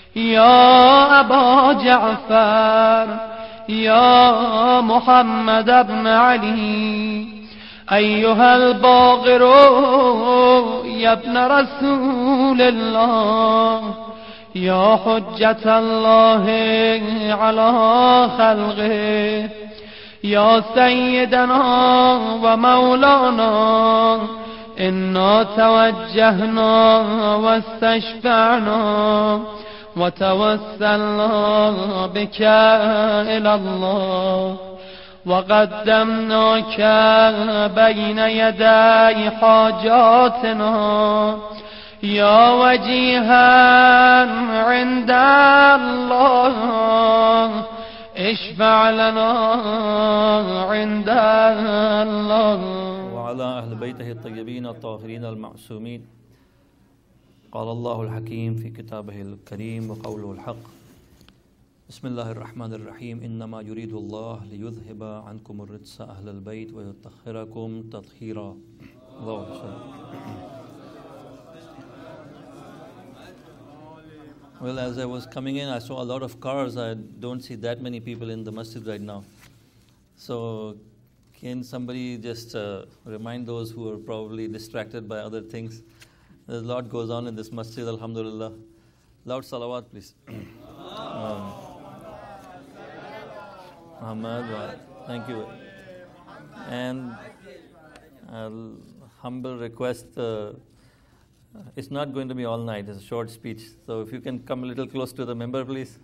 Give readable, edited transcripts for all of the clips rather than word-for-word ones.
يا أبا جعفر يا محمد بن علي أيها الباغر يا ابن رسول الله يا حجة الله على خلقه يا سيدنا ومولانا إنا توجهنا واستشفعنا وتوسلنا بك إلى الله وقدمناك بين يدي حاجاتنا يا وجيها عند الله اشفع لنا عند الله وعلى أهل بيته الطيبين الطاهرين المعصومين. قال الله الحكيم في كتابه الكريم وقوله الحق. بسم الله الرحمن الرحيم. إنما يريد الله ليذهب عنكم الرجس أهل البيت ويطهركم تطهيرا. الله أكبر. Well, as I was coming in, I saw a lot of cars. I don't see that many people in the masjid right now. So, can somebody just remind those who are probably distracted by other things? There's a lot goes on in this masjid, alhamdulillah. Loud salawat, please. Muhammad, thank you. And humble request, it's not going to be all night, it's a short speech. So if you can come a little close to the member, please.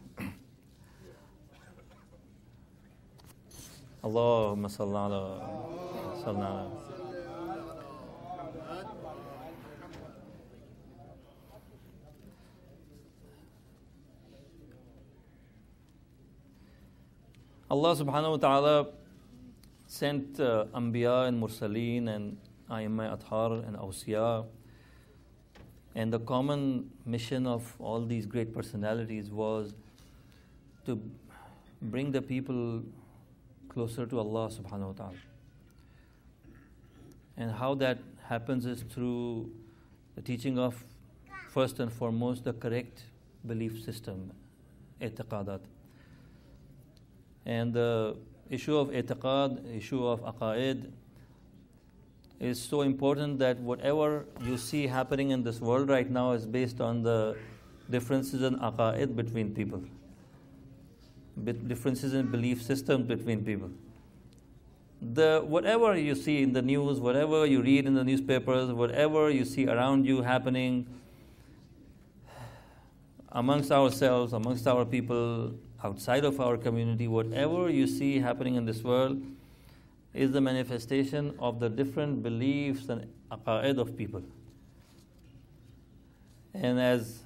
Allahumma salli ala. Allah subhanahu wa ta'ala sent Anbiya and Mursaleen and Aimma Athar and Awsiya. And the common mission of all these great personalities was to bring the people closer to Allah subhanahu wa ta'ala. And how that happens is through the teaching of, first and foremost, the correct belief system, i'tiqadat. And the issue of i'tiqad, issue of aqaid, is so important that whatever you see happening in this world right now is based on the differences in aqaid between people, differences in belief systems between people. Whatever you see in the news, whatever you read in the newspapers, whatever you see around you happening amongst ourselves, amongst our people, outside of our community, whatever you see happening in this world is the manifestation of the different beliefs and aqaid of people. And as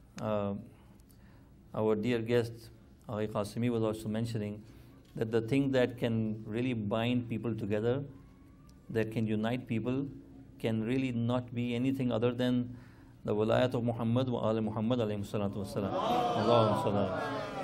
our dear guest, Agha Qasimi, was also mentioning, that the thing that can really bind people together, that can unite people, can really not be anything other than the walayat of Muhammad wa ala Muhammad alayhi salatu wassalam. Allahumma sallallahu.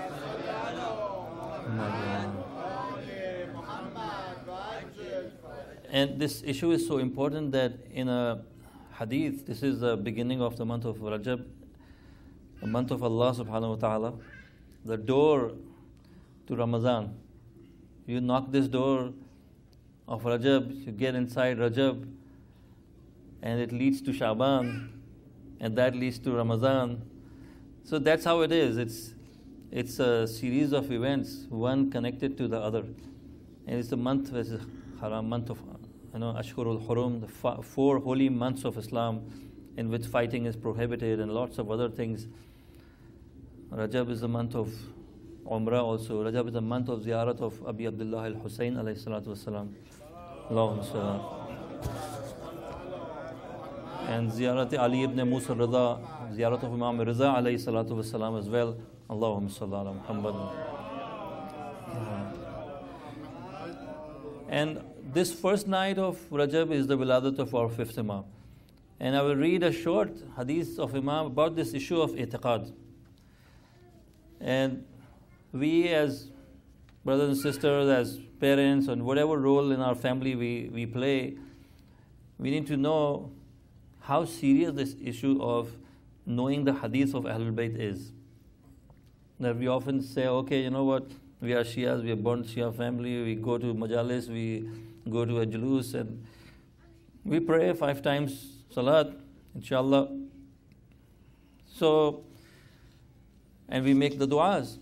And this issue is so important that in a hadith, this is the beginning of the month of Rajab, the month of Allah subhanahu wa ta'ala, the door to Ramadan. You knock this door of Rajab, you get inside Rajab, and it leads to Shaban, and that leads to Ramadan. So that's how it is. It's a series of events, one connected to the other. And it's the month, which is Haram, month of Ashhurul Hurum, the 4 holy months of Islam, in which fighting is prohibited and lots of other things. Rajab is the month of Umrah also. Rajab is the month of ziyarat of Abi Abdullah al-Husayn alayhi salatu wasalam. Allahumma sallam. And ziyarat Ali ibn Musa Rida, ziyarat of Imam Riza alayhi salatu wasalam as well. Allahumma salli ala Muhammad. And this first night of Rajab is the wiladat of our 5th Imam. And I will read a short hadith of Imam about this issue of i'tiqad. And we as brothers and sisters, as parents, and whatever role in our family we play, we need to know how serious this issue of knowing the hadith of Ahlul Bayt is. That we often say, okay, you know what, we are Shias, we are born Shia family, we go to Majalis, we go to a Julus, and we pray 5 times Salat, inshallah. So, and we make the du'as.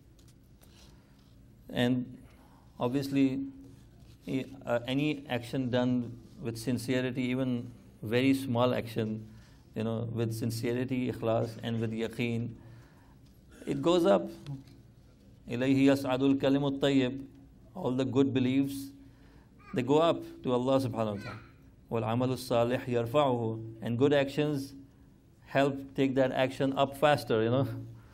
And obviously, any action done with sincerity, even very small action, with sincerity, ikhlas, and with yaqeen, it goes up. Ilayhi yas'adul kalimut tayyib. All the good beliefs, they go up to Allah subhanahu wa ta'ala. Wal amalu salih yarfa'uhu. And good actions help take that action up faster,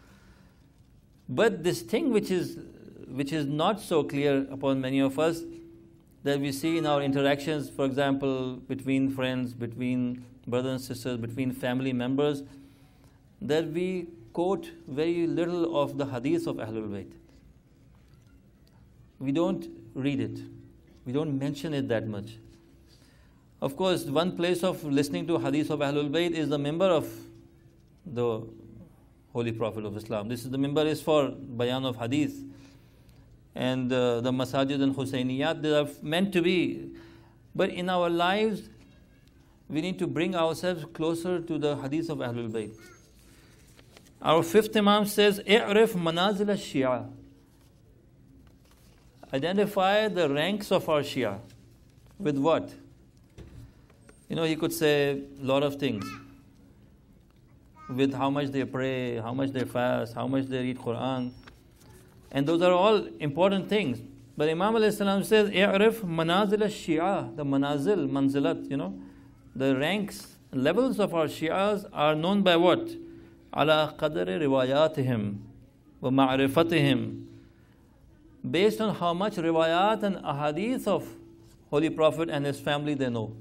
But this thing which is not so clear upon many of us, that we see in our interactions, for example, between friends, between brothers and sisters, between family members, that we quote very little of the hadith of Ahlul Bayt. We don't read it. We don't mention it that much. Of course, one place of listening to hadith of Ahlul Bayt is the member of the Holy Prophet of Islam. The member is for bayan of hadith. And the masajid and Husainiyat, they are meant to be. But in our lives, we need to bring ourselves closer to the hadith of Ahlul Bayt. Our 5th Imam says, "I'rif manazil al-Shia." Identify the ranks of our Shia. With what? He could say a lot of things. With how much they pray, how much they fast, how much they read Quran. And those are all important things. But Imam alayhi salam says, "I'rif manazil al-Shia." The manazil, manzilat, the ranks, levels of our Shias are known by what? Ala qadri riwayatihim wa ma'rifatihim. Based on how much riwayat and ahadith of Holy Prophet and his family they know.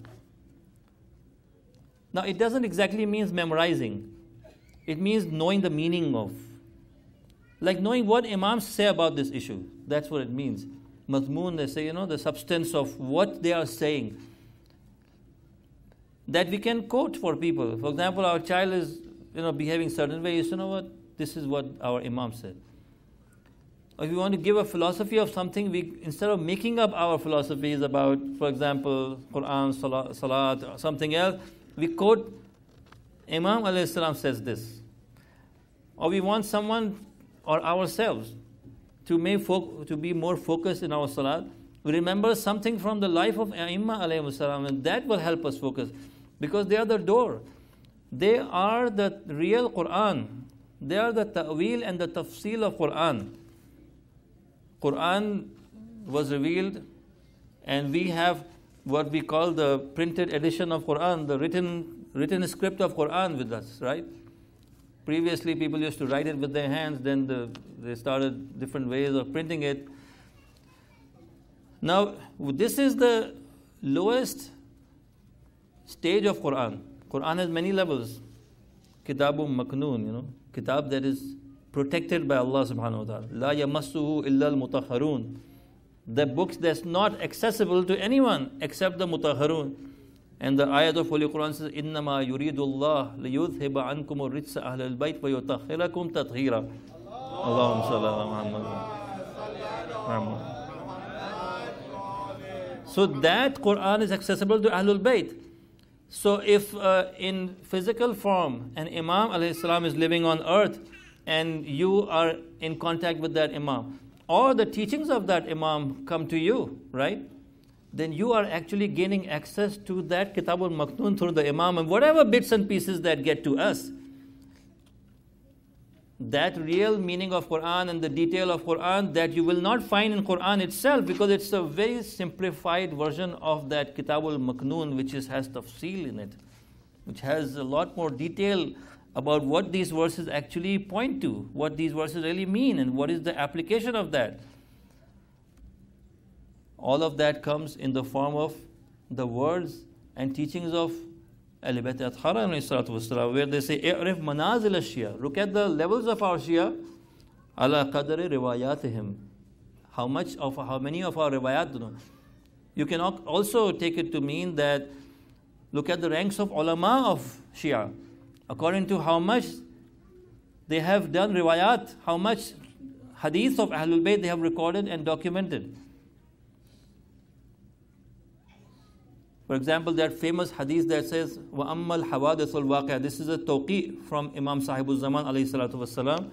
Now, it doesn't exactly mean memorizing. It means knowing the meaning of. Like knowing what Imams say about this issue. That's what it means. Mazmoon, they say, the substance of what they are saying. That we can quote for people. For example, our child is, behaving certain ways. You know what? This is what our Imam said. Or if we want to give a philosophy of something, instead of making up our philosophies about, for example, Quran, Salat, or something else, we quote, Imam alayhi salam says this. Or we want someone or ourselves to be more focused in our salat. We remember something from the life of Aimma alayhi salam, and that will help us focus. Because they are the door. They are the real Quran. They are the ta'wil and the tafsil of Quran. Quran was revealed, and we have what we call the printed edition of Quran, the written script of Quran with us, right? Previously, people used to write it with their hands, then they started different ways of printing it. Now, this is the lowest stage of Quran. Quran has many levels. Kitabun Maknoon, kitab that is protected by Allah subhanahu wa ta'ala. La yamassuhu illa al-mutahharun. The books that's not accessible to anyone except the mutahharun. And the ayat of Holy Quran says, "Innama yuridullah liyudhhiba ankum ar-rijsa ahlal bayt wa yutahhirakum tathhira." Allahumma salli ala Muhammad. So that Quran is accessible to Ahlul Bayt. So if in physical form an Imam alayhi salam is living on earth, and you are in contact with that Imam, or the teachings of that Imam come to you, right? Then you are actually gaining access to that Kitabul Maknoon through the Imam, and whatever bits and pieces that get to us. That real meaning of Quran and the detail of Quran that you will not find in Quran itself, because it's a very simplified version of that Kitabul Maknoon, which has tafsil in it, which has a lot more detail about what these verses actually point to, what these verses really mean, and what is the application of that. All of that comes in the form of the words and teachings of Ahlul Bayt Athhara, where they say, "I'rif manazil al-Shia." Look at the levels of our Shia. Ala qadri riwayatihim. How many of our riwayat do know? You can also take it to mean that look at the ranks of ulama of Shia. According to how much they have done riwayat, how much hadith of Ahlul Bayt they have recorded and documented. For example, that famous hadith that says, وَأَمَّا الْحَوَادِثُ الْوَاقِعَةُ. This is a tawqi from Imam Sahibul Zaman alayhi salatu wassalam.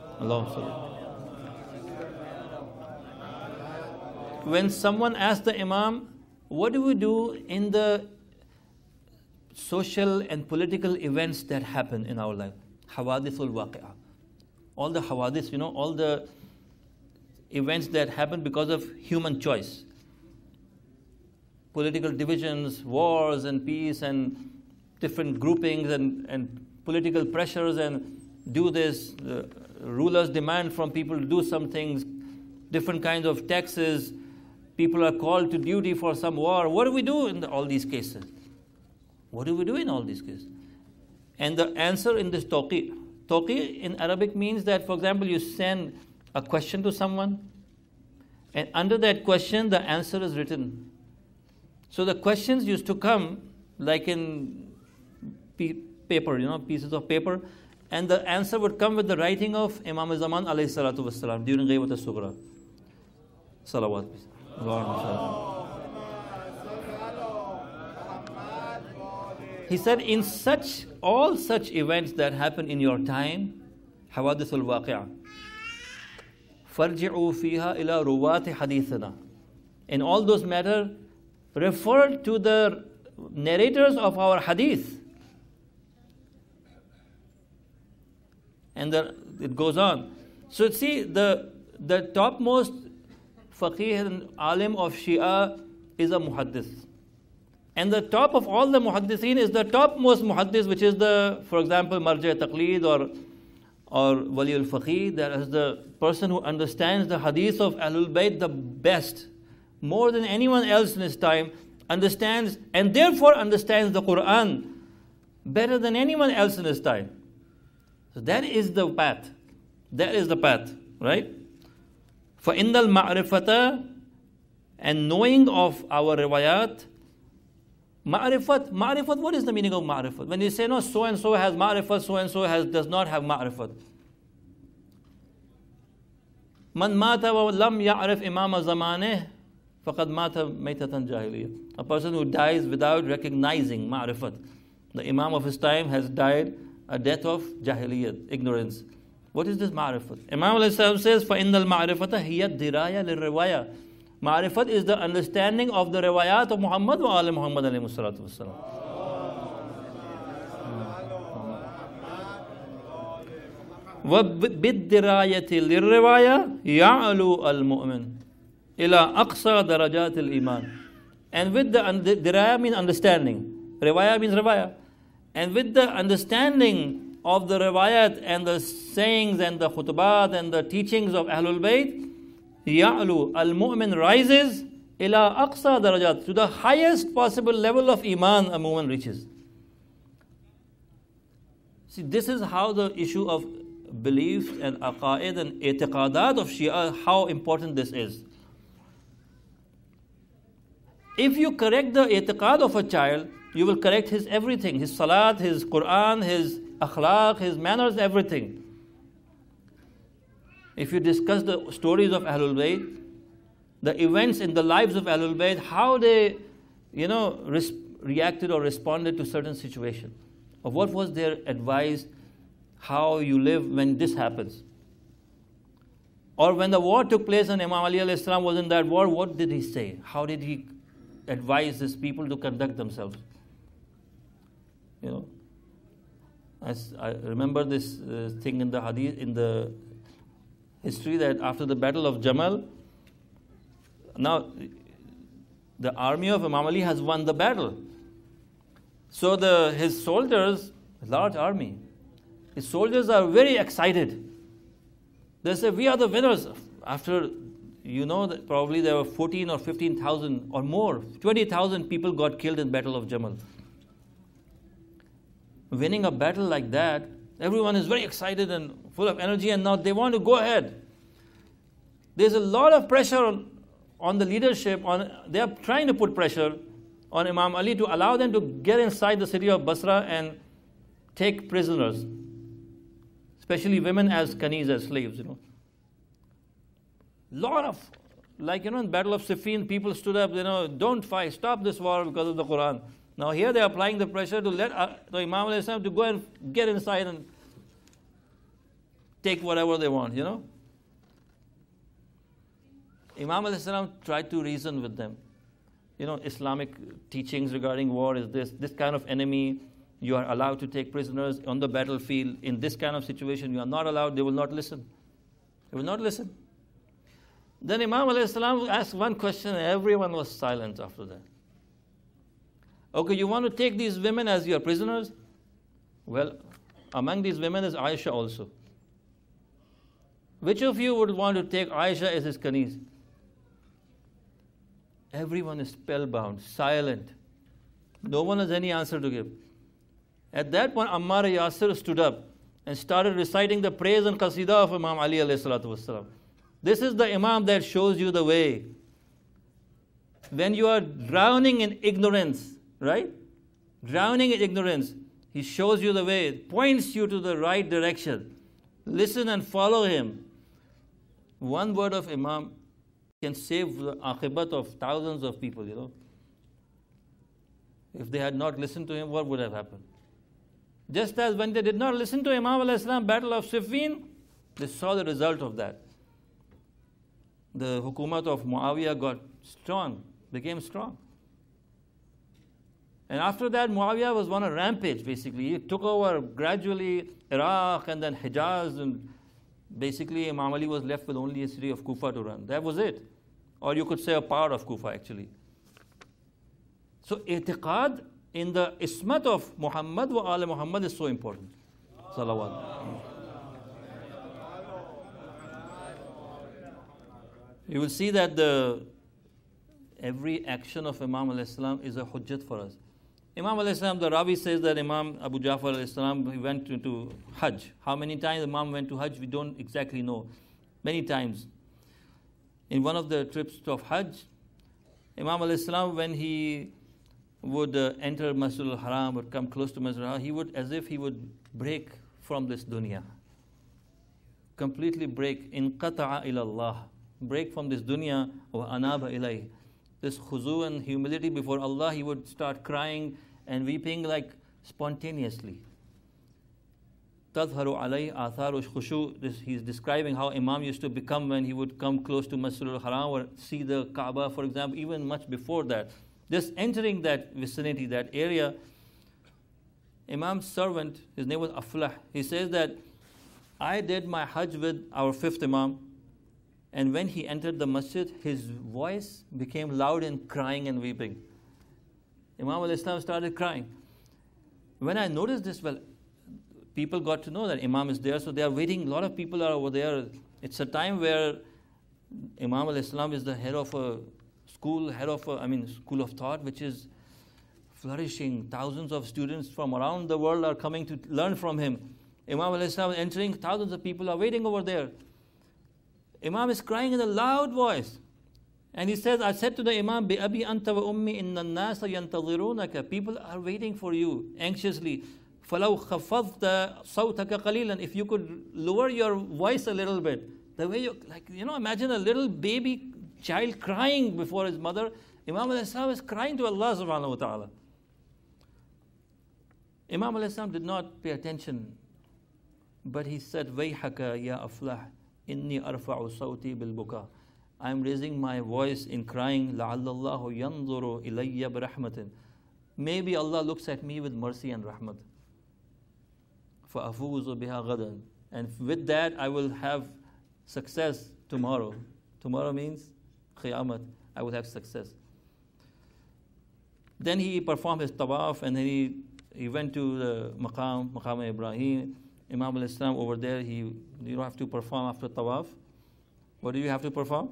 When someone asked the Imam, what do we do in the social and political events that happen in our life? Hawadithul waqi'ah. All the hawadith, all the events that happen because of human choice. Political divisions, wars and peace and different groupings and political pressures and do this. The rulers demand from people to do some things, different kinds of taxes. People are called to duty for some war. What do we do in all these cases? What do we do in all these cases? And the answer in this tawqi in Arabic means that, for example, you send a question to someone, and under that question, the answer is written. So the questions used to come like in paper, pieces of paper, and the answer would come with the writing of Imam Zaman alayhi salatu wassalam during Ghaybat al-Sughra. Salawat. He said, in all such events that happen in your time, hawadithul waqi'ah, farji'u fiha ila ruwati hadithana. In all those matters, refer to the narrators of our hadith. And it goes on. So see, the topmost faqih and alim of Shia is a muhaddith. And the top of all the muhaddithin is the topmost muhaddith, which is for example, marja taqleed or wali al-faqih. That is the person who understands the hadith of Ahlul Bayt the best, more than anyone else in his time, understands and therefore understands the Quran better than anyone else in his time. So that is the path. That is the path, right? فَإِنَّ الْمَعْرِفَةَ, and knowing of our riwayat. Ma'rifat, what is the meaning of ma'rifat? When you say, no, so-and-so has ma'rifat, so-and-so does not have ma'rifat. Man mata wa lam ya'rif imama zamaneh, faqad mata maytatan jahiliyyah. A person who dies without recognizing ma'rifat. The imam of his time has died a death of jahiliyyah, ignorance. What is this ma'rifat? Imam al-Islam says, فَإِنَّ الْمَعْرِفَةَ هِيَ الدِّرَايَةُ لِلرِّوَايَةِ. Ma'rifat is the understanding of the riwayat of Muhammad wa ali Muhammad alayhi salatu wassalam. وَبِالدِّرَايَةِ لِلرِّوَايَةِ يَعْلُو الْمُؤْمِنِ إِلَىٰ أَقْصَى دَرَجَاتِ الْإِيمَانِ. And with the diraya means understanding. Riwayah means riwayah. And with the understanding of the riwayat and the sayings and the khutbat and the teachings of Ahlul Bayt, Ya'lu, al-mu'min rises ila aqsa darajat, to the highest possible level of iman a mu'min reaches. See, this is how the issue of beliefs and aqaid and i'tiqadat of Shia, how important this is. If you correct the i'tiqad of a child, you will correct his everything, his salat, his Quran, his akhlaq, his manners, everything. If you discuss the stories of Ahlul Bayt, the events in the lives of Ahlul Bayt, how they, reacted or responded to certain situations, or what was their advice, how you live when this happens. Or when the war took place and Imam Ali alayhi salam was in that war, what did he say? How did he advise his people to conduct themselves? As I remember this thing in the hadith, in the history, that after the battle of Jamal, now the army of Imam Ali has won the battle. So his soldiers, large army, his soldiers are very excited. They say, we are the winners. After, that probably there were 14 or 15,000 or more, 20,000 people got killed in Battle of Jamal. Winning a battle like that, everyone is very excited and full of energy, and now they want to go ahead. There's a lot of pressure on the leadership. They are trying to put pressure on Imam Ali to allow them to get inside the city of Basra and take prisoners. especially women as kanis, as slaves, Lot of, in Battle of Siffin, people stood up, don't fight, stop this war because of the Quran. Now here they are applying the pressure to let the Imam alayhi salam to go and get inside and take whatever they want, Imam alayhi salam tried to reason with them. Islamic teachings regarding war is this kind of enemy, you are allowed to take prisoners on the battlefield. In this kind of situation, you are not allowed. They will not listen. They will not listen. Then Imam alayhi salam asked one question and everyone was silent after that. Okay, you want to take these women as your prisoners? Well, among these women is Aisha also. Which of you would want to take Aisha as his kanis? Everyone is spellbound, silent. No one has any answer to give. At that point, Ammar Yasir stood up and started reciting the praise and qasida of Imam Ali alayhi salatu wasalam. This is the Imam that shows you the way. When you are drowning in ignorance, right? Drowning in ignorance, he shows you the way, points you to the right direction. Listen and follow him. One word of Imam can save the akhibat of thousands of people, If they had not listened to him, what would have happened? Just as when they did not listen to Imam alayhi salam, Battle of Siffin, they saw the result of that. The hukumat of Muawiyah got strong, became strong. And after that, Muawiyah was on a rampage, basically. He took over gradually Iraq and then Hijaz, and basically Imam Ali was left with only a city of Kufa to run. That was it. Or you could say a part of Kufa, actually. So, i'tiqad in the ismat of Muhammad wa ala Muhammad is so important. Salawat. You will see that every action of Imam alayhi salam is a hujjat for us. Imam alayhi salam, the Ravi says that Imam Abu Ja'far alayhi salam, he went to Hajj. How many times Imam went to Hajj, we don't exactly know. Many times. In one of the trips of Hajj, Imam alayhi salam, when he would enter Masjid al-Haram or come close to Masjid al-Haram, he would, as if he would break from this dunya. Completely break. Inqata'a ila Allah. Break from this dunya, wa anaba ilayh. This khuzu and humility before Allah, he would start crying and weeping like spontaneously. Tadharu alayhi atharu khushu. He's describing how Imam used to become when he would come close to Masjid al-Haram or see the Kaaba, for example, even much before that. Just entering that vicinity, that area, Imam's servant, his name was Aflah, he says that I did my Hajj with our fifth Imam, and when he entered the masjid, his voice became loud in crying and weeping. Imam al-Islam started crying. When I noticed this, people got to know that Imam is there, so they are waiting. A lot of people are over there. It's a time where Imam al-Islam is the head of a school, school of thought, which is flourishing. Thousands of students from around the world are coming to learn from him. Imam al-Islam is entering, thousands of people are waiting over there. Imam is crying in a loud voice. And he says, I said to the Imam, Bi abi anta wa ummi inna an-nasa yantadhirunaka. People are waiting for you anxiously. فَلَوْ خَفَضْتَ صَوْتَكَ قَلِيلًا. If you could lower your voice a little bit. The way you, imagine a little baby child crying before his mother. Imam al-Islam is crying to Allah subhanahu wa ta'ala. Imam al-Islam did not pay attention, but he said, Wayhaka ya aflah, inni arfa'u sawti bil buka. I am raising my voice in crying, la'allallahu yanzuru ilayya bi rahmatin. Maybe Allah looks at me with mercy and rahmat. Fa'afuzu biha ghadan. And with that, I will have success tomorrow. Tomorrow means Qiyamah. I will have success. Then he performed his tawaf, and then he went to the Maqam Ibrahim. Imam al-Islam over there, you don't have to perform after tawaf. What do you have to perform?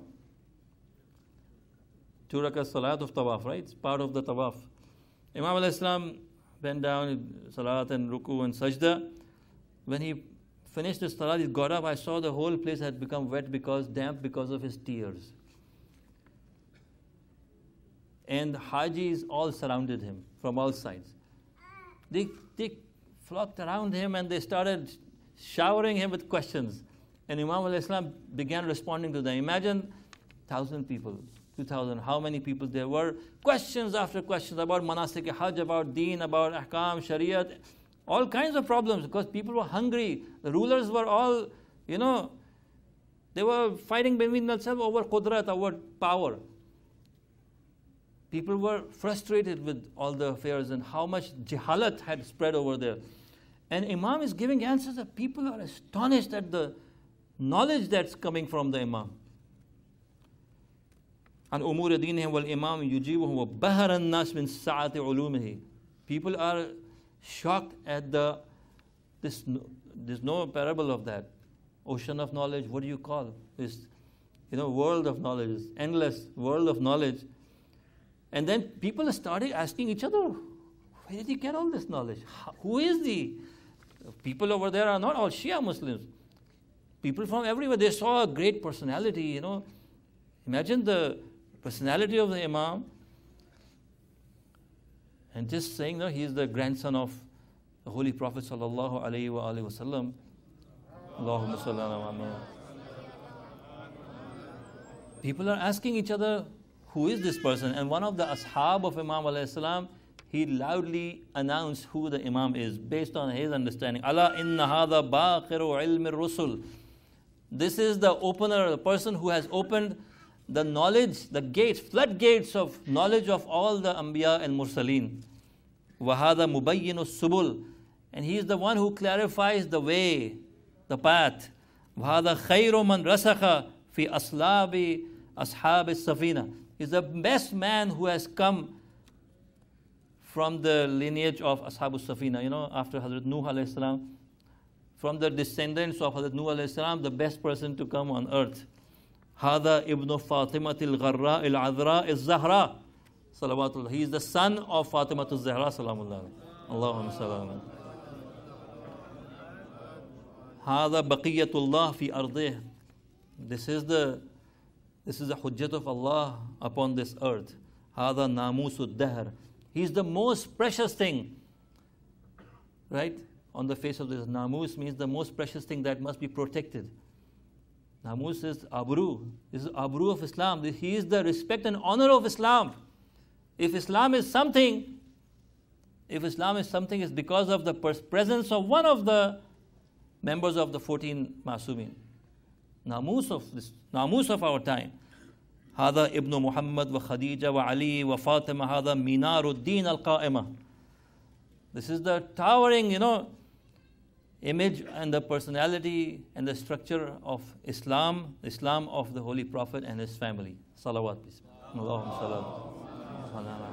2 rakat salat of tawaf, right? It's part of the tawaf. Imam al-Islam went down, salat and ruku and sajda. When he finished the salat, he got up. I saw the whole place had become damp because of his tears. And Hajis all surrounded him from all sides. They flocked around him and they started showering him with questions. And Imam alayhi salam began responding to them. Imagine 1,000 people, 2,000, how many people there were. Questions after questions about manasik hajj, about deen, about ahkam, shariat, all kinds of problems, because people were hungry. The rulers were all, they were fighting between themselves over qudrat, over power. People were frustrated with all the affairs and how much jahalat had spread over there. And Imam is giving answers that people are astonished at the knowledge that's coming from the Imam. And umur dinihim wal imam yujibuhum wa bahara an-nas min sa'ati ulumihi. People are shocked at there's no parable of that. Ocean of knowledge, what do you call this? World of knowledge, this endless world of knowledge. And then people started asking each other, where did he get all this knowledge? Who is he? People over there are not all Shia Muslims. People from everywhere, they saw a great personality, Imagine the personality of the Imam. And just saying that he is the grandson of the Holy Prophet sallallahu alaihi wasallam. Allahumma salli ala Muhammad. People are asking each other, who is this person? And one of the ashab of Imam alayhi salam, he loudly announced who the Imam is based on his understanding. Ala inna hadha baqiru ilmi rusul. This is the opener, the person who has opened the knowledge, the gates, floodgates of knowledge of all the Anbiya and Mursaleen. Wahada mubayyinu subul. And he is the one who clarifies the way, the path. Wahada khayru man rasakha fi aslabi ashab as-safina. He is the best man who has come from the lineage of Ashab as-Safina, after Hazrat Nuh alayhi salam. From the descendants of Hazrat Nuh alayhi salam, the best person to come on earth. Hada ibn Fatimatil Gharra al-Adhra al-Zahra. Salawatullah. He is the son of Fatimatul Zahra. Salamullah. Allahumma salam. Hada baqiyatullah fi ardih. This is the hujjat of Allah upon this earth. Hada namusud dahr. He is the most precious thing, right? On the face of this. Namus means the most precious thing that must be protected. Namus is abru. This is abru of Islam. He is the respect and honor of Islam. If Islam is something, it's because of the presence of one of the members of the 14 Masumin. Namus of our time. Hada ibn Muhammad wa Khadija wa Ali wa Fatima. Hada Minaruddin al-Qa'imah. This is the towering, image and the personality and the structure of Islam of the Holy Prophet and his family. Salawat. Allahumma salam.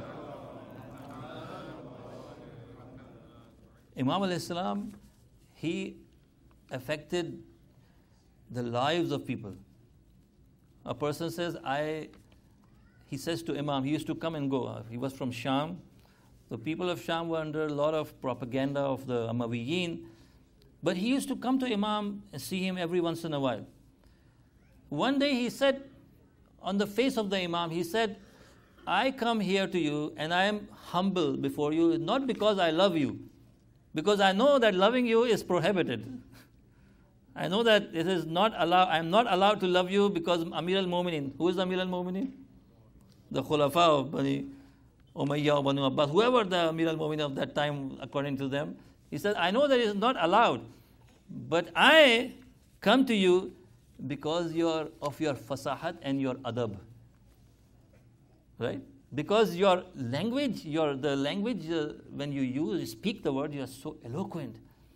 Imam alayhi salam, he affected the lives of people. A person says, he says to Imam, he used to come and go. He was from Sham. The people of Sham were under a lot of propaganda of the Umayyadein. But he used to come to Imam and see him every once in a while. One day he said, on the face of the Imam, he said, I come here to you and I am humble before you, not because I love you, because I know that loving you is prohibited. I know that it is not allowed. I am not allowed to love you because Amir al-Mu'minin. Who is Amir al-Mu'minin? The Khulafa of Bani Umayyah or Bani Abbas, whoever the Amir al-Mu'minin of that time, according to them. He said, I know that it is not allowed, but I come to you because of your fasahat and your adab. Right? Because your language, when you speak the word, you are so eloquent.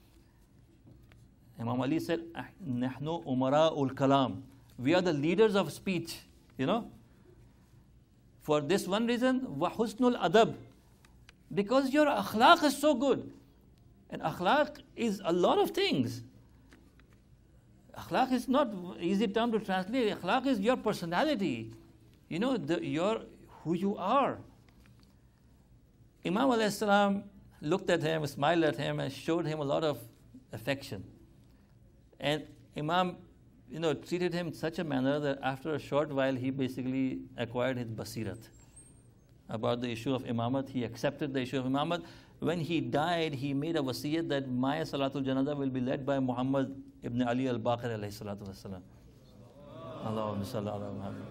Imam Ali said, Nahnu umara'ul kalam. We are the leaders of speech, For this one reason, wa husnul adab. Because your akhlaq is so good. And akhlaq is a lot of things. Akhlaq is not easy term to translate. Akhlaq is your personality. Who you are. Imam alayhi salam looked at him, smiled at him, and showed him a lot of affection. And Imam, treated him in such a manner that after a short while, he basically acquired his basirat about the issue of imamat. He accepted the issue of imamat. when he died, he made a wasiyat that my Salatul Janazah will be led by Muhammad ibn Ali al-Baqir alayhi salatu wasalam. Allahumma salli ala Muhammad.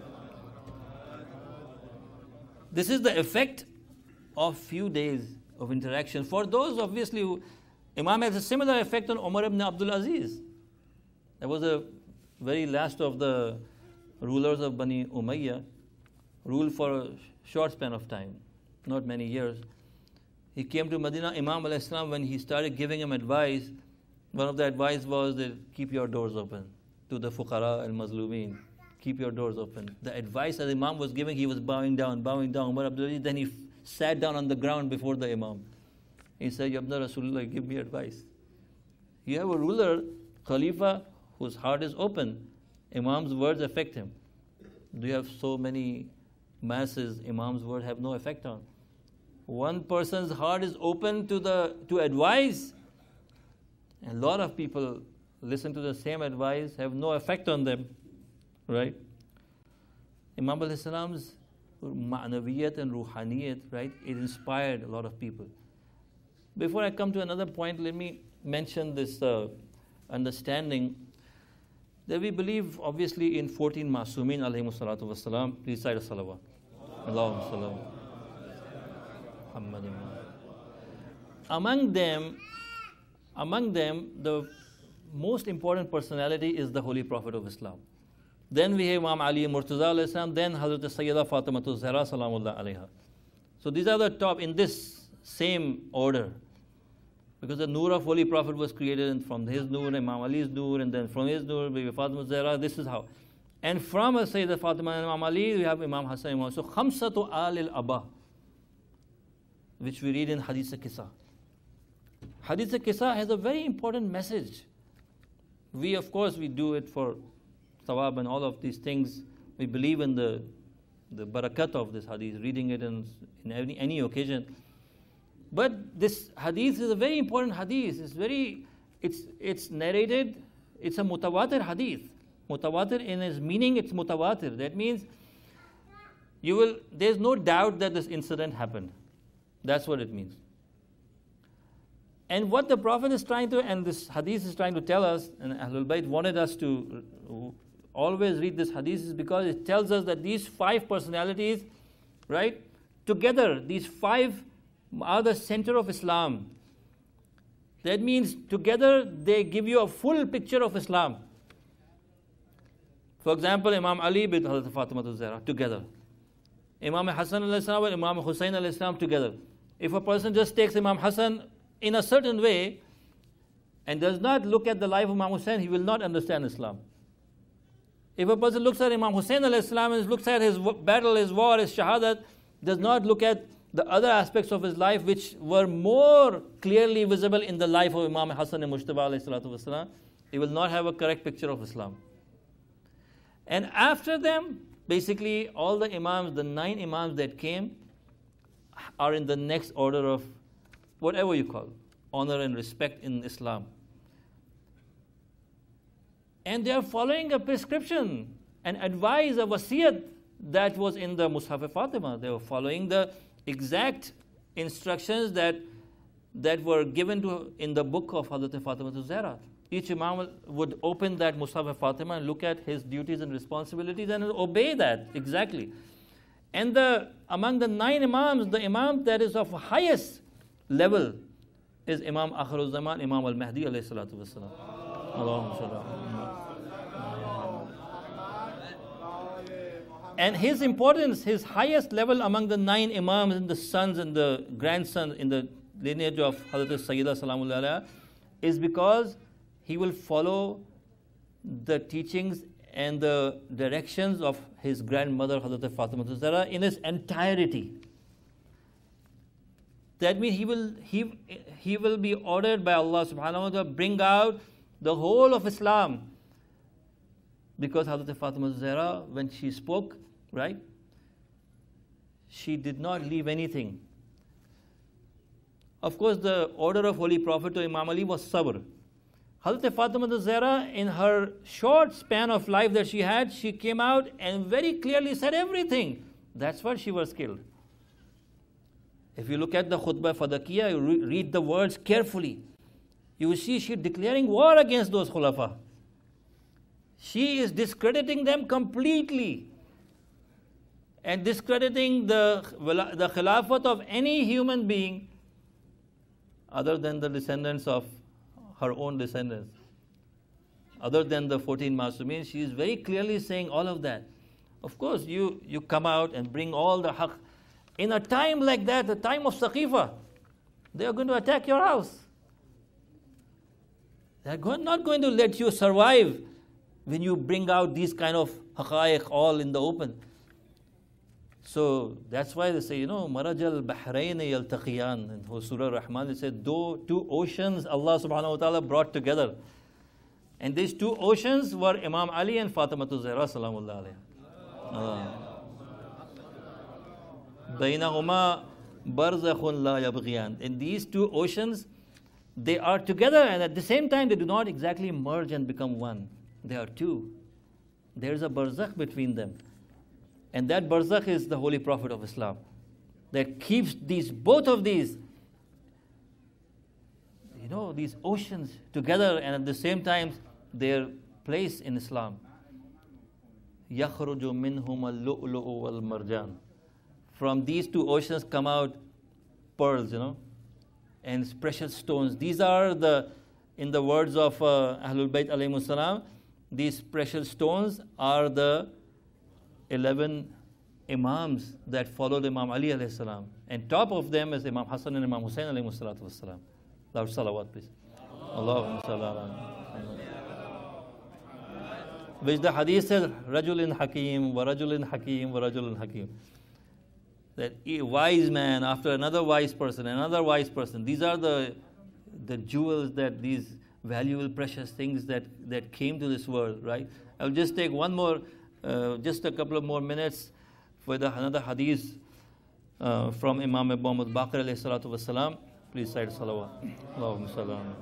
This is the effect of few days of interaction. For those, obviously, Imam has a similar effect on Umar ibn Abdul Aziz. That was the very last of the rulers of Bani Umayyah, ruled for a short span of time, not many years. He came to Medina. Imam alayhi salam, when he started giving him advice, one of the advice was that keep your doors open to the fuqara and mazlumeen. Keep your doors open. The advice that Imam was giving, he was bowing down. Umar Abdul Aziz, then he sat down on the ground before the Imam. He said, Yabna Rasulullah, give me advice. You have a ruler, Khalifa, whose heart is open. Imam's words affect him. Do you have so many masses Imam's words have no effect on? One person's heart is open to advice. And a lot of people listen to the same advice, have no effect on them. Right? Imam alayhi salam's ma'naviyat and ruhaniyat, right? It inspired a lot of people. Before I come to another point, let me mention this understanding that we believe obviously in 14 Masumin alayhimus salatu wassalam. Please cite a salawat. Allahumma sallam. Among them, the most important personality is the Holy Prophet of Islam. Then we have Imam Ali Murtaza alayhi salam, then Hazrat Sayyidah Fatimatu Zahra salamullah alayha. So these are the top in this same order. Because the Noor of Holy Prophet was created from his Noor, Imam Ali's Noor, and then from his Noor, Bibi Fatima Zahra, this is how. And from Sayyidah Fatima and Imam Ali, we have Imam Hassan, Imam. So Khamsatu Alil Abba, which we read in Hadith Qissa. Hadith Qissa has a very important message. We, of course, we do it for Thawab and all of these things. We believe in the barakat of this hadith, reading it in any occasion. But this hadith is a very important hadith. It's narrated, it's a mutawatir hadith. Mutawatir in its meaning, it's mutawatir. That means there's no doubt that this incident happened. That's what it means. And what the Prophet is trying to, and this hadith is trying to tell us, and Ahlul Bayt wanted us to always read this hadith, is because it tells us that these 5 personalities, right, together, these 5 are the center of Islam. That means together they give you a full picture of Islam. For example, Imam Ali with Hazrat Fatima Zahra together. Imam Hassan alayhi salam and Imam Hussain alayhi salam together. If a person just takes Imam Hassan in a certain way and does not look at the life of Imam Hussain, he will not understand Islam. If a person looks at Imam Hussain alayhi salam and looks at his battle, his war, his shahadat, does not look at the other aspects of his life which were more clearly visible in the life of Imam Hassan and Mujtaba alayhi salatu wasalam, he will not have a correct picture of Islam. And after them, basically all the Imams, the 9 Imams that came, are in the next order of whatever you call honor and respect in Islam. And they are following a prescription, an advice, a wasiyat that was in the Mushaf Fatima. They were following the exact instructions that were given to in the book of Hazrat Fatima Zahra. Each Imam would open that Mushaf Fatima and look at his duties and responsibilities and obey that exactly. And among the 9 Imams, the Imam that is of highest level is Imam Akhirul Zaman, Imam al-Mahdi alayhi salatu wasalam. Allahumma salli. And his importance, his highest level among the 9 Imams and the sons and the grandsons in the lineage of Hazrat Sayyidah Salamullah Alaiha is because he will follow the teachings and the directions of his grandmother Hazrat Fatima Zahra in its entirety. That means he will be ordered by Allah subhanahu wa ta'ala to bring out the whole of Islam. Because Hazrat Fatima Zahra, when she spoke, right, she did not leave anything. Of course, the order of Holy Prophet to Imam Ali was sabr. Hazrat Fatima Zahra, in her short span of life that she had, she came out and very clearly said everything. That's why she was killed. If you look at the khutbah Fadakiyah, you read the words carefully, you will see she declaring war against those khulafa. She is discrediting them completely and discrediting the khilafat of any human being other than the descendants of her own descendants, other than the 14 Masumin. She is very clearly saying all of that. Of course, you come out and bring all the haqq. In a time like that, the time of Saqifa, they are going to attack your house. They are not going to let you survive when you bring out these kind of haqa'iq all in the open. So that's why they say, Marajal Bahrain yaltaqiyan. In Surah Rahman, they said, two oceans Allah subhanahu wa ta'ala brought together. And these two oceans were Imam Ali and Fatimatu Zahra salamullah alayha. Bainahuma barzakhun la yabghiyan. In these two oceans, they are together, and at the same time they do not exactly merge and become one. They are two. There is a barzakh between them. And that barzakh is the Holy Prophet of Islam, that keeps both of these oceans together, and at the same time their place in Islam. يَخْرُجُ مِنْهُمَ اللُّؤْلُؤُ وَالْمَرْجَانُ. From these two oceans come out pearls, and precious stones. These are in the words of Ahlul Bayt alayhimus salam, these precious stones are the 11 Imams that followed Imam Ali alayhi salam. And top of them is Imam Hassan and Imam Hussain alayhimus salatu wassalam. Loud salawat, please. Allahumma salli ala. Which the hadith says, Rajulin Hakim, wa Rajulin Hakim, wa Rajulin Hakim. That a wise man after another wise person, another wise person. These are the jewels, that these valuable, precious things that came to this world, right? I'll just take one more, just a couple of more minutes for another hadith from Imam Abu Muhammad Baqir alayhi salatu wasalam. Please cite salawat. Allahumma salam.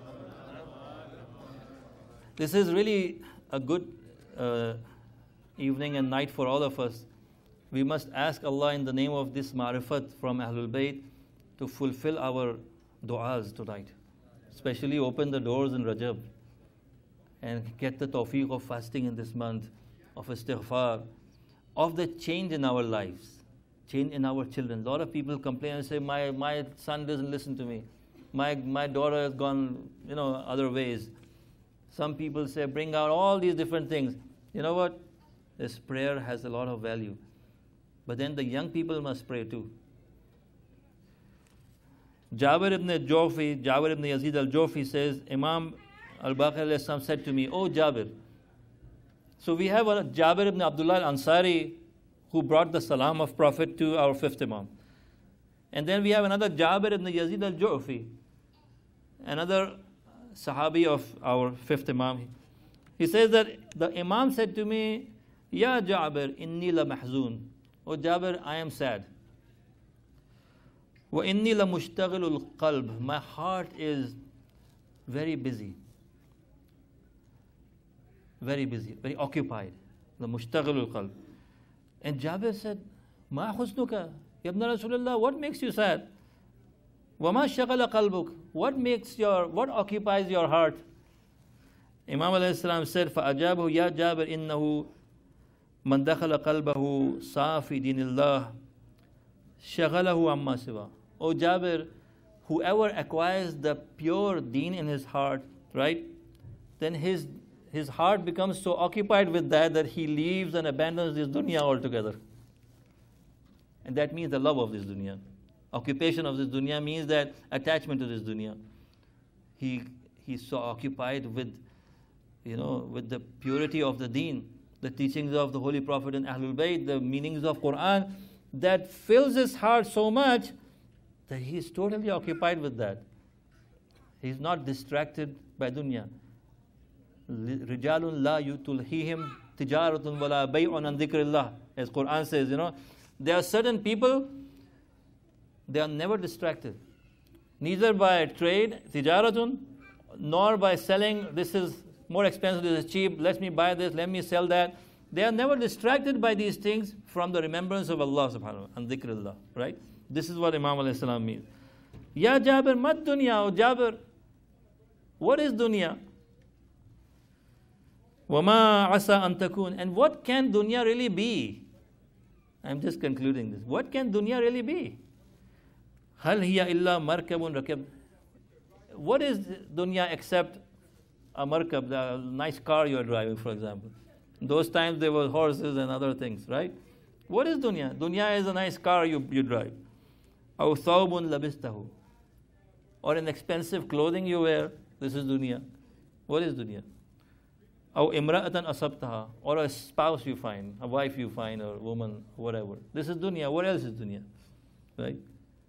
This is really a good evening and night for all of us. We must ask Allah in the name of this ma'rifat from Ahlul Bayt to fulfill our du'as tonight. Especially open the doors in Rajab and get the tawfiq of fasting in this month, of istighfar, of the change in our lives, change in our children. A lot of people complain and say, my son doesn't listen to me. My daughter has gone, other ways. Some people say, bring out all these different things. You know what? This prayer has a lot of value. But then the young people must pray too. Jabir ibn Yazid al-Jawfi says, Imam al-Baqir said to me, "Oh Jabir." So we have a Jabir ibn Abdullah al-Ansari who brought the salam of Prophet to our fifth Imam. And then we have another Jabir ibn Yazid al-Jawfi, another Sahabi of our fifth Imam. He says that the Imam said to me, "Ya Jabir, inni la mahzun." Oh Jabir, I am sad. Wa inni la mushtagilul qalb. My heart is very busy. Very busy, very occupied. La mushtagilul qalb. And Jabir said, Ma husnuka? Ibn Rasulullah, what makes you sad? Wa ma shagala qalbuk? What occupies your heart? Imam alayhi salam said, فَأَجَابَهُ يَا جَابِرْ إِنَّهُ مَنْ دَخَلَ قَلْبَهُ صَافِ دِينِ اللَّهِ شَغَلَهُ عَمَّا سِوَى. O Jabir, whoever acquires the pure deen in his heart, right, then his heart becomes so occupied with that he leaves and abandons this dunya altogether. And that means the love of this dunya. Occupation of this dunya means that attachment to this dunya. He's so occupied with the purity of the deen, the teachings of the Holy Prophet and Ahlul Bayt, the meanings of Quran, that fills his heart so much that he is totally occupied with that. He is not distracted by dunya. Rijalun la yutulhihim tijaratun wala bay'un an dhikrillah. As Quran says, there are certain people, they are never distracted. Neither by trade, tijaratun, nor by selling, this is more expensive, this is cheap, let me buy this, let me sell that. They are never distracted by these things from the remembrance of Allah subhanahu wa ta'ala, and dhikrullah, right? This is what Imam alayhi salam means. Ya Jabir, mat dunya, O Jabir, what is dunya? Wama asa an takun. And what can dunya really be? I'm just concluding this. What can dunya really be? Hal hiya illa markabun rakab. What is dunya except a markab, the nice car you are driving, for example? In those times there were horses and other things, right? What is dunya? Dunya is a nice car you drive. Aw thawbun labistahu. Or an expensive clothing you wear. This is dunya. What is dunya? Aw imra'atan asabtaha. Or a spouse you find, a wife you find, or a woman, whatever. This is dunya. What else is dunya? Right?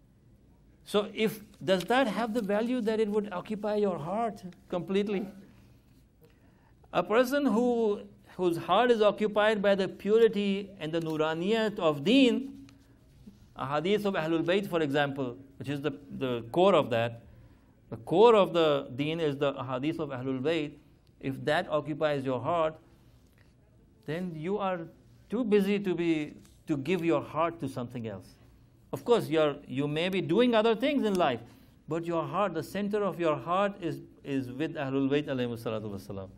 So does that have the value that it would occupy your heart completely? A person whose heart is occupied by the purity and the nuraniyat of deen, a hadith of Ahlul Bayt, for example, which is the core of that. The core of the deen is the hadith of Ahlul Bayt. If that occupies your heart, then you are too busy to give your heart to something else. Of course, you may be doing other things in life, but your heart, the center of your heart is with Ahlul Bayt alayhi salatu wasalam.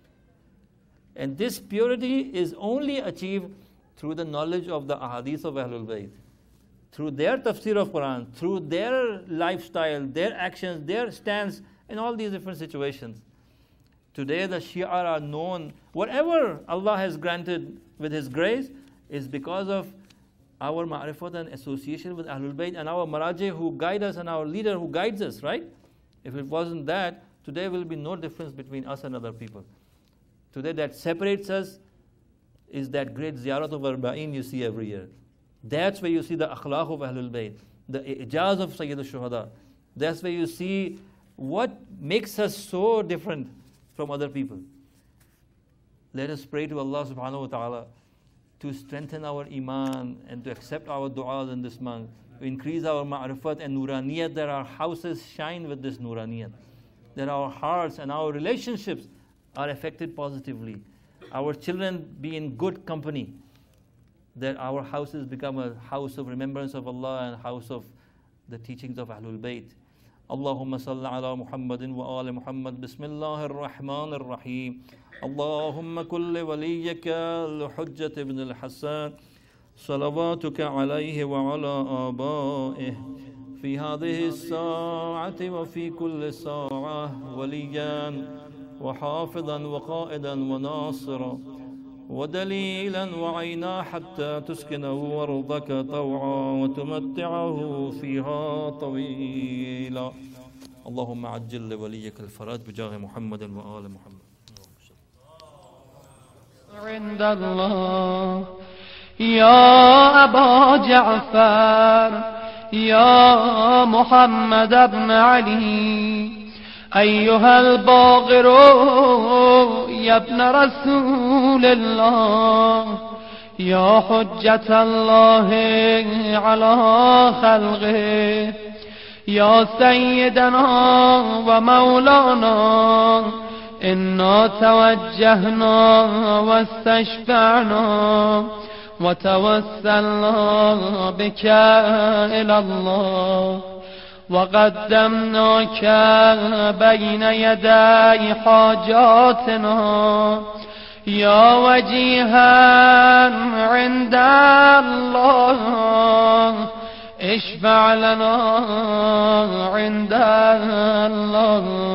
And this purity is only achieved through the knowledge of the ahadith of Ahlul Bayt, through their tafsir of Quran, through their lifestyle, their actions, their stance in all these different situations. Today the Shia are known, whatever Allah has granted with His grace is because of our ma'rifat and association with Ahlul Bayt and our maraji who guide us and our leader who guides us, right? If it wasn't that, today will be no difference between us and other people. Today that separates us is that great ziyarat of Arba'in you see every year. That's where you see the akhlaq of Ahlul Bayt, the ijaz of Sayyid al-Shuhada. That's where you see what makes us so different from other people. Let us pray to Allah subhanahu wa ta'ala to strengthen our iman and to accept our du'as in this month, to increase our ma'rifat and nuraniyat, that our houses shine with this nuraniyat, that our hearts and our relationships are affected positively, our children be in good company, that our houses become a house of remembrance of Allah and house of the teachings of Ahlul Bayt. Allahumma salli ala Muhammadin wa ala Muhammad. Bismillahir Rahmanir Rahim. Allahumma kulli waliyyaka al-Hujjat ibn al-Hassan. Salawatuka alayhi wa ala aba'ih. في هذه الساعة وفي كل ساعة وليا وحافظا وقائدا وناصرا ودليلا وعينا حتى تسكنه أرضك طوعا وتمتعه فيها طويلا. اللهم عجل لوليك الفرج بجاه محمد وآل محمد. عند الله يا أبا جعفر يا محمد بن علي أيها الباغر يا ابن رسول الله يا حجة الله على خلقه يا سيدنا ومولانا إنا توجهنا واستشفعنا وتوسلنا بك إلى الله وقدمناك بين يدي حاجاتنا يا وجيها عند الله اشفع لنا عند الله.